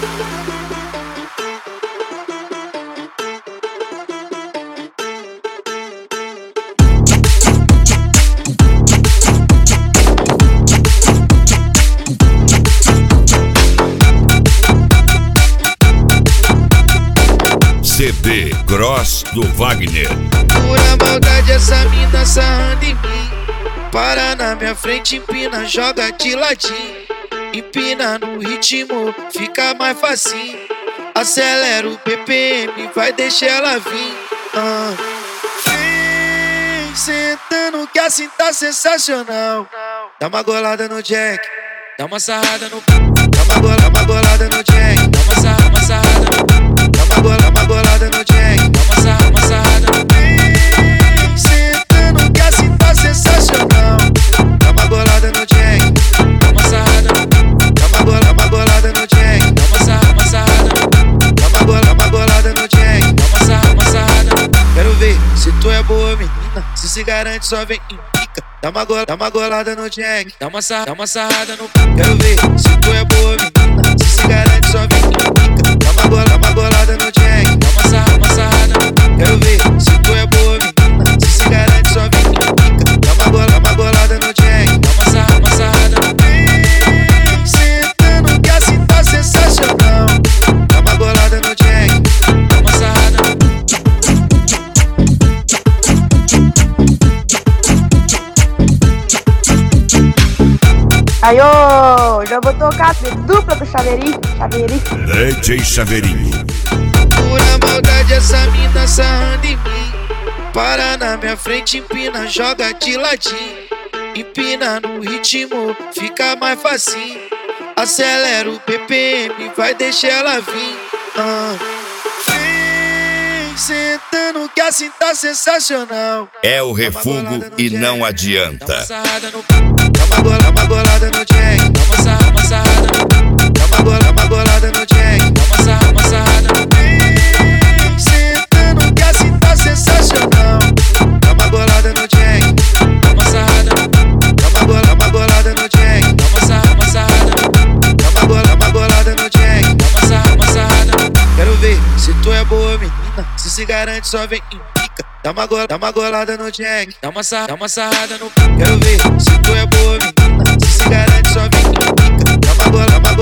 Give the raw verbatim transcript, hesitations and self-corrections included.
C D Gross do Wagner. Pura maldade essa mina sarrando em mim. Para na minha frente, empina, joga de ladinho. Empina no ritmo, fica mais facinho. Acelera o B P M, vai deixar ela vir. ah. Vem sentando que assim tá sensacional. Dá uma golada no Jack, dá uma sarrada no... Dá uma golada, uma golada no Jack, dá uma sarrada, uma sarrada no... Dá uma golada, uma golada no Jack, dá uma sarrada, uma sarrada no... Vem sentando que assim tá sensacional. Dá uma golada no Jack, dá uma sarrada no... Dá uma golada, uma golada no Jack, dá uma sarrada, uma sarrada no... Dá uma golada, uma golada no Jack, dá uma sarrada, uma sarrada no... Quero ver se tu é boa menina, se se garante só vem em pica. Dá uma golada, dá uma golada no Jack, dá uma sarrada, dá uma sarrada no... Quero ver se tu é boa menina, se se garante só vem em pica. Dá uma golada, uma golada no Jack, dá uma sarrada, uma sarrada no... Quero ver se tu é boa menina, se se garante só vem em pica. Dá uma golada, uma golada no Jack, dá uma sarrada, uma sarrada no... Vem sentando que assim tá sensacional. Dá uma golada no Jack, dá uma sarrada no... Aí, ô, já vou tocar a dupla do Chaveirinho, Chaveirinho. D J Chaveirinho. Pura maldade essa mina sarrando em mim. Para na minha frente, empina, joga de ladinho. Empina no ritmo, fica mais facinho. Acelera o B P M, vai deixar ela vir. ah. Vem sentando que assim tá sensacional. É o refugo e não adianta. Dá uma sarrada no... Dá uma golada, uma golada no Jack, dá uma sarrada, uma sarrada no... Dá uma golada, uma golada no Jack, dá uma sarrada, uma sarrada no... Vem sentando que assim tá sensacional. Dá uma golada no Jack, dá uma sarrada no... Dá uma golada, uma golada no Jack, dá uma sarrada, uma sarrada no... Dá uma golada, uma golada no Jack, dá uma sarrada, uma sarrada no... Quero ver se tu é boa menina, se se garante só vem em pica. Dá uma golada, dá uma golada no Jack, dá uma sarrada, dá uma sarrada no... Quero ver se tu é boa menina, se se garante só vem em pica. Dá uma golada, uma